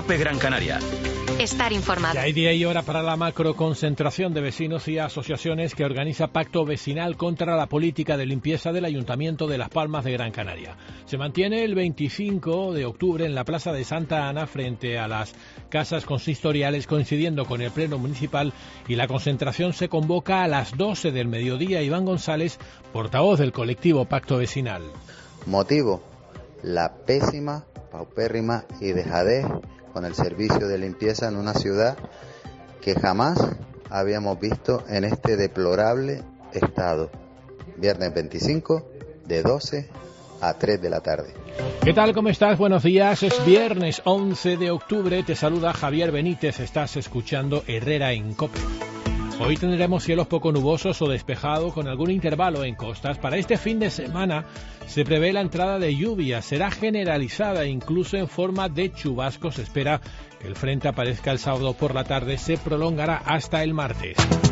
COPE Gran Canaria. Estar informado. Ya hay día y hora para la macroconcentración de vecinos y asociaciones que organiza Pacto Vecinal contra la política de limpieza del Ayuntamiento de Las Palmas de Gran Canaria. Se mantiene el 25 de octubre en la Plaza de Santa Ana frente a las casas consistoriales, coincidiendo con el Pleno Municipal, y la concentración se convoca a las 12 del mediodía. Iván González, portavoz del colectivo Pacto Vecinal. Motivo: la pésima, paupérrima y dejadez con el servicio de limpieza en una ciudad que jamás habíamos visto en este deplorable estado. Viernes 25, de 12 a 3 de la tarde. ¿Qué tal? ¿Cómo estás? Buenos días. Es viernes 11 de octubre. Te saluda Javier Benítez. Estás escuchando Herrera en COPE. Hoy tendremos cielos poco nubosos o despejados con algún intervalo en costas. Para este fin de semana se prevé la entrada de lluvia. Será generalizada, incluso en forma de chubascos. Se espera que el frente aparezca el sábado por la tarde. Se prolongará hasta el martes.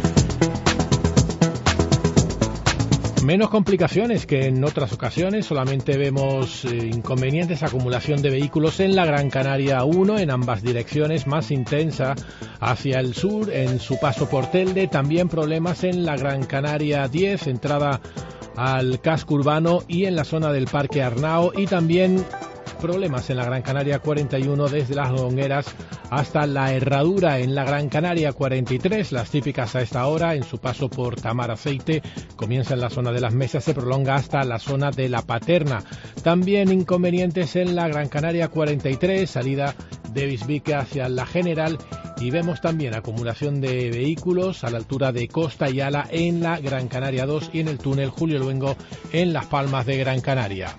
Menos complicaciones que en otras ocasiones, solamente vemos inconvenientes, acumulación de vehículos en la Gran Canaria 1 en ambas direcciones, más intensa hacia el sur en su paso por Telde, también problemas en la Gran Canaria 10, entrada al casco urbano y en la zona del Parque Arnao, y también problemas en la Gran Canaria 41 desde Las Longueras hasta la Herradura. En la Gran Canaria 43, las típicas a esta hora en su paso por Tamar Aceite, comienza en la zona de las Mesas, se prolonga hasta la zona de La Paterna. También inconvenientes en la Gran Canaria 43, salida de Bisbique hacia la General, y vemos también acumulación de vehículos a la altura de Costa y Ala en la Gran Canaria 2 y en el túnel Julio Luengo en Las Palmas de Gran Canaria.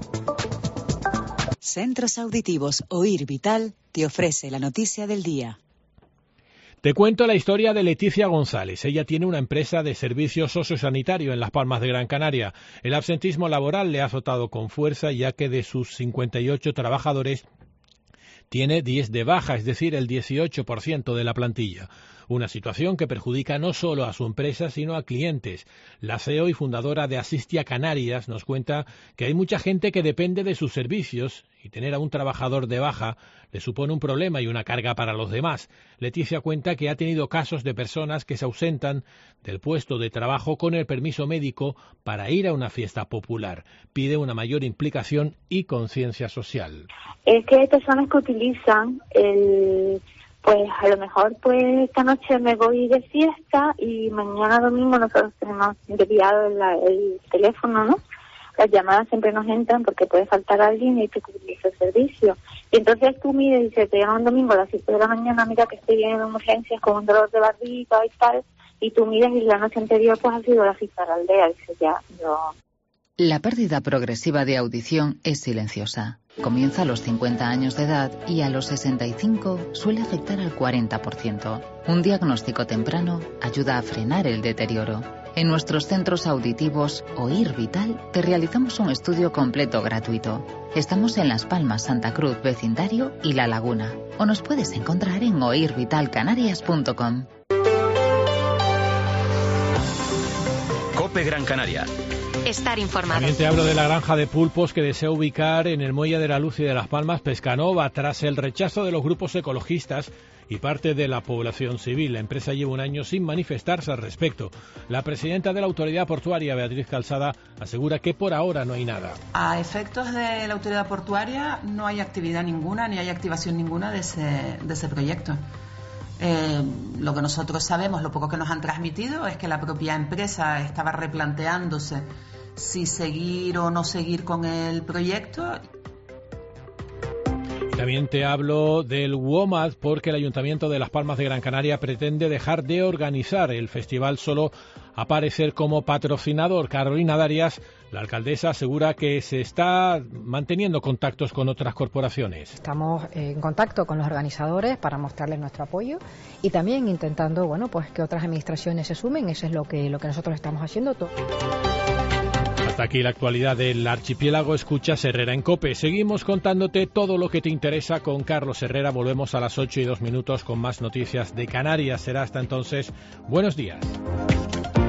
Centros Auditivos Oír Vital te ofrece la noticia del día. Te cuento la historia de Leticia González. Ella tiene una empresa de servicios sociosanitarios en Las Palmas de Gran Canaria. El absentismo laboral le ha azotado con fuerza, ya que de sus 58 trabajadores tiene 10 de baja, es decir, el 18% de la plantilla. Una situación que perjudica no solo a su empresa, sino a clientes. La CEO y fundadora de Asistia Canarias nos cuenta que hay mucha gente que depende de sus servicios y tener a un trabajador de baja le supone un problema y una carga para los demás. Leticia cuenta que ha tenido casos de personas que se ausentan del puesto de trabajo con el permiso médico para ir a una fiesta popular. Pide una mayor implicación y conciencia social. Es que hay personas que utilizan pues a lo mejor pues esta noche me voy de fiesta y mañana domingo nosotros tenemos desviado el teléfono, ¿no? Las llamadas siempre nos entran porque puede faltar alguien y hay que cubrir ese servicio. Y entonces tú miras y dices, te llaman domingo a las 7 de la mañana, mira que estoy en urgencias con un dolor de barriga y tal, y tú miras y la noche anterior pues ha sido la fiesta de la aldea, y dices, ya, no. La pérdida progresiva de audición es silenciosa. Comienza a los 50 años de edad y a los 65 suele afectar al 40%. Un diagnóstico temprano ayuda a frenar el deterioro. En nuestros centros auditivos Oír Vital te realizamos un estudio completo gratuito. Estamos en Las Palmas, Santa Cruz, Vecindario y La Laguna. O nos puedes encontrar en oirvitalcanarias.com. COPE Gran Canaria. Estar informado. También te hablo de la granja de pulpos que desea ubicar en el Muelle de la Luz y de Las Palmas Pescanova tras el rechazo de los grupos ecologistas y parte de la población civil. La empresa lleva un año sin manifestarse al respecto. La presidenta de la Autoridad Portuaria, Beatriz Calzada, asegura que por ahora no hay nada. A efectos de la Autoridad Portuaria no hay actividad ninguna, ni hay activación ninguna de ese proyecto. Lo que nosotros sabemos, lo poco que nos han transmitido, es que la propia empresa estaba replanteándose si seguir o no seguir con el proyecto. También te hablo del WOMAD porque el Ayuntamiento de Las Palmas de Gran Canaria pretende dejar de organizar el festival, solo aparecer como patrocinador. Carolina Darias, la alcaldesa, asegura que se está manteniendo contactos con otras corporaciones. Estamos en contacto con los organizadores para mostrarles nuestro apoyo y también intentando, bueno, pues que otras administraciones se sumen. Eso es lo que nosotros estamos haciendo. Hasta aquí la actualidad del archipiélago. Escuchas Herrera en COPE. Seguimos contándote todo lo que te interesa con Carlos Herrera. Volvemos a las 8:02 con más noticias de Canarias. Será hasta entonces. Buenos días.